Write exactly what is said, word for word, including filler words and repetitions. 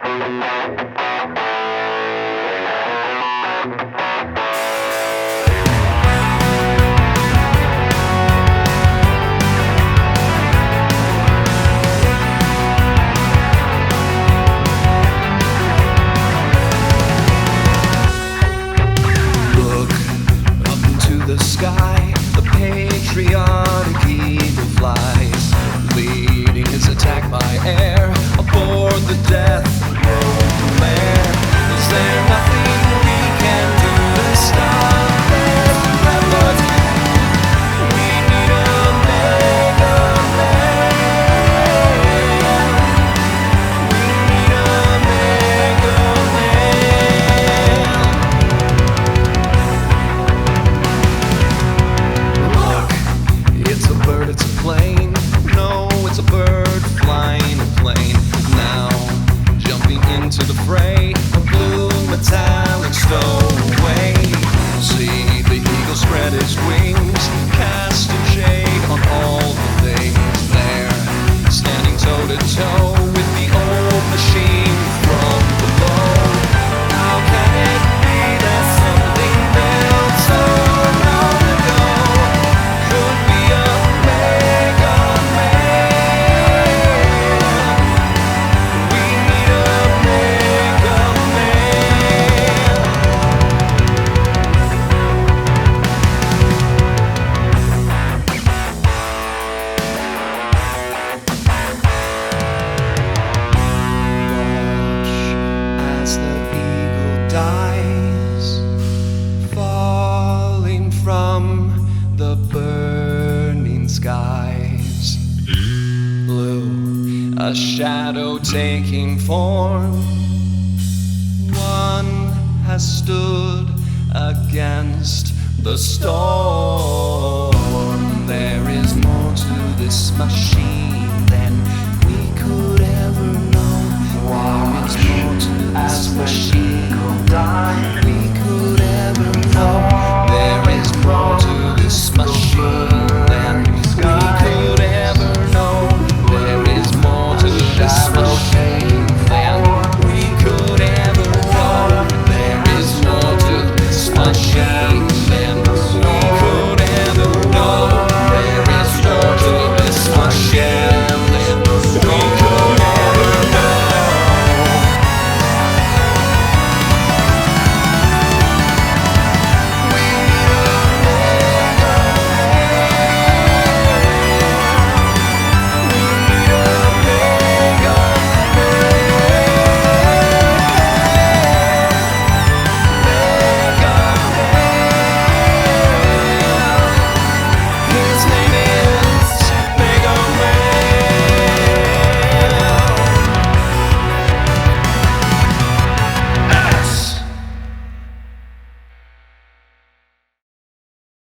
The sky, the patriotic eagle flies, leading his attack by air aboard the death road flare. Is there nothing we can do to stop this rebels? We need a mega man. We need a mega man. It's a bird, it's a plane. No, it's a bird flying a plane. Now, jumping into the fray, a blue metallic stowaway. See the eagle spread its wings, casting shade on all the things there. Standing toe to toe with the old machine from below. How can it be that something built so long ago could be a mega man? We need a mega man. Watch as the eagle dies, falling from the burning skies. Blue, a shadow taking form. One has stood against the storm. There is more to this machine than